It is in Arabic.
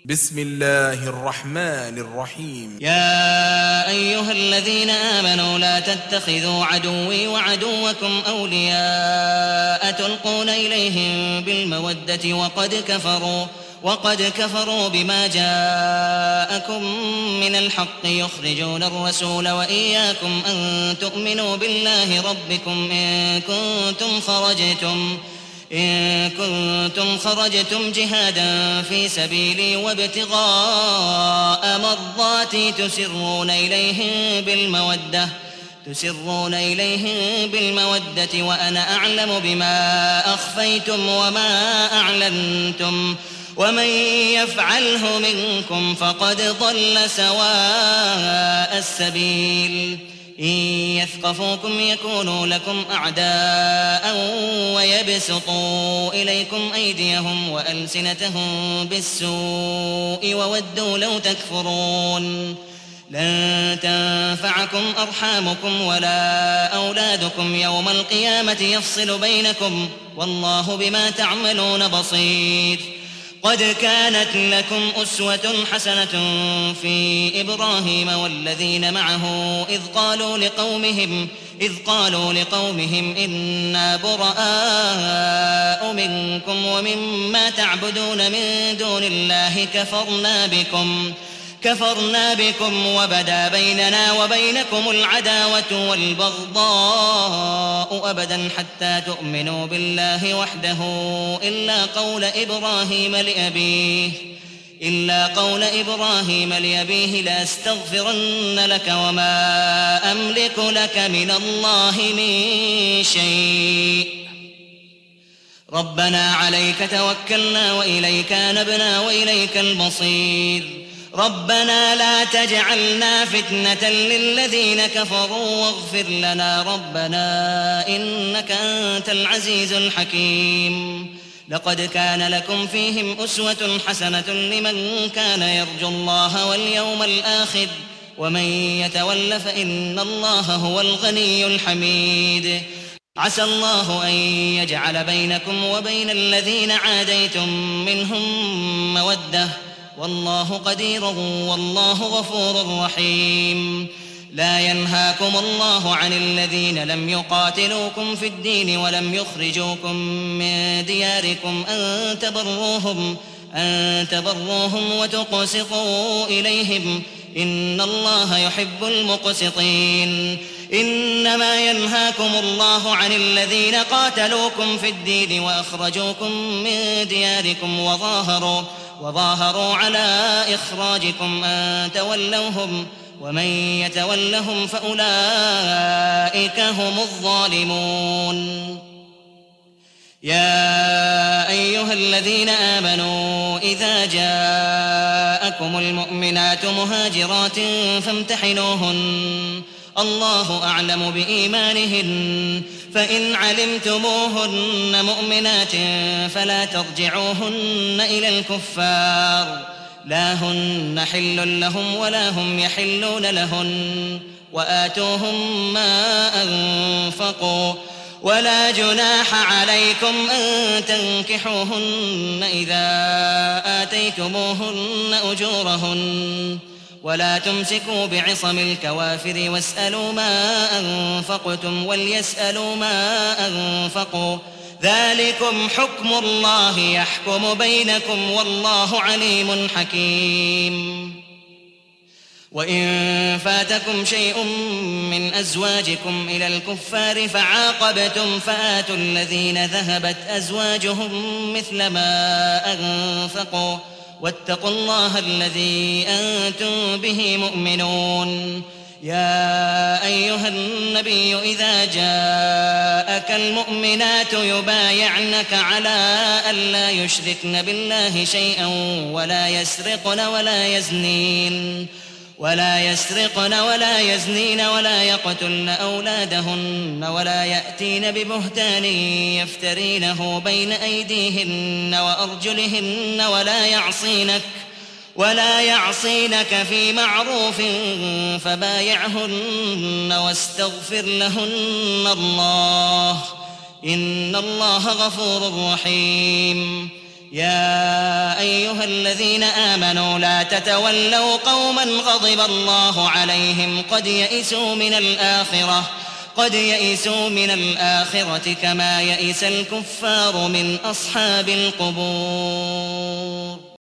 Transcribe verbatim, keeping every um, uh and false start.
بسم الله الرحمن الرحيم. يا أيها الذين آمنوا لا تتخذوا عدوي وعدوكم أولياء تلقون إليهم بالمودة وقد كفروا وقد كفروا بما جاءكم من الحق يخرجون الرسول وإياكم أن تؤمنوا بالله ربكم إن كنتم خرجتم إن كنتم خرجتم جهادا في سبيلي وابتغاء مرضاتي تسرون إليهم بالمودة تسرون إليهم بالمودة وأنا أعلم بما أخفيتم وما أعلنتم ومن يفعله منكم فقد ضل سواء السبيل إن يثقفوكم يكونوا لكم أعداء ويبسطوا إليكم أيديهم وألسنتهم بالسوء وودوا لو تكفرون لن تنفعكم أرحامكم ولا أولادكم يوم القيامة يفصل بينكم والله بما تعملون بصير. قد كانت لكم أسوة حسنة في إبراهيم والذين معه إذ قالوا لقومهم إذ قالوا لقومهم إنا براء منكم ومما تعبدون من دون الله كفرنا بكم كفرنا بكم وبدا بيننا وبينكم العداوة والبغضاء أبدا حتى تؤمنوا بالله وحده إلا قول إبراهيم لأبيه إلا قول إبراهيم لأبيه لأستغفرن لك وما أملك لك من الله من شيء ربنا عليك توكلنا وإليك أنبنا وإليك المصير ربنا لا تجعلنا فتنة للذين كفروا واغفر لنا ربنا إنك أنت العزيز الحكيم. لقد كان لكم فيهم أسوة حسنة لمن كان يرجو الله واليوم الآخر ومن يتول فإن الله هو الغني الحميد. عسى الله أن يجعل بينكم وبين الذين عاديتم منهم مودة والله قدير والله غفور رحيم. لا ينهاكم الله عن الذين لم يقاتلوكم في الدين ولم يخرجوكم من دياركم أن تبروهم أن تبروهم وتقسطوا إليهم إن الله يحب المقسطين. إنما ينهاكم الله عن الذين قاتلوكم في الدين وأخرجوكم من دياركم وظاهروا وظاهروا على إخراجكم أن تولوهم ومن يتولهم فأولئك هم الظالمون. يا أيها الذين آمنوا إذا جاءكم المؤمنات مهاجرات فامتحنوهن الله أعلم بإيمانهن فإن علمتموهن مؤمنات فلا ترجعوهن إلى الكفار لا هن حل لهم ولا هم يحلون لهن وآتوهم ما أنفقوا ولا جناح عليكم أن تنكحوهن إذا آتيتموهن أجورهن ولا تمسكوا بعصم الكوافر واسألوا ما أنفقتم وليسألوا ما أنفقوا ذلكم حكم الله يحكم بينكم والله عليم حكيم. وإن فاتكم شيء من أزواجكم إلى الكفار فعاقبتم فآتوا الذين ذهبت أزواجهم مثل ما أنفقوا واتقوا الله الذي أنتم به مؤمنون. يا أيها النبي إذا جاءك المؤمنات يبايعنك على ألا يشركن بالله شيئا ولا يسرقن ولا يزنين ولا يسرقن ولا يزنين ولا يقتلن أولادهن ولا يأتين ببهتان يفترينه بين أيديهن وأرجلهن ولا يعصينك ولا يعصينك في معروف فبايعهن واستغفر لهن الله إن الله غفور رحيم. يا أيها الذين آمنوا لا تتولوا قوما غضب الله عليهم قد يئسوا من الآخرة قد يئسوا من الآخرة كما يئس الكفار من أصحاب القبور.